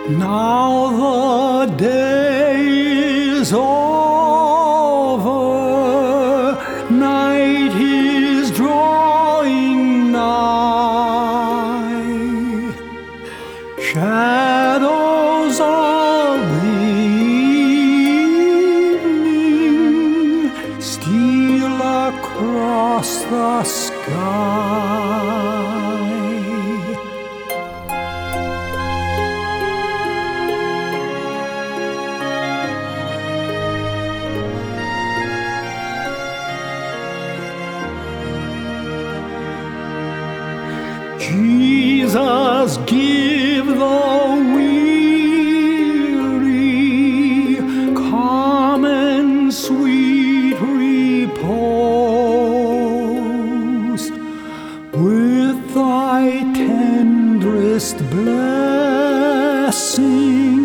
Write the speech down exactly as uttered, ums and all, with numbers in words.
Now the day is over, night is drawing nigh, shadows of the evening steal across the sky. Jesus, give the weary calm and sweet repose. With thy tenderest blessing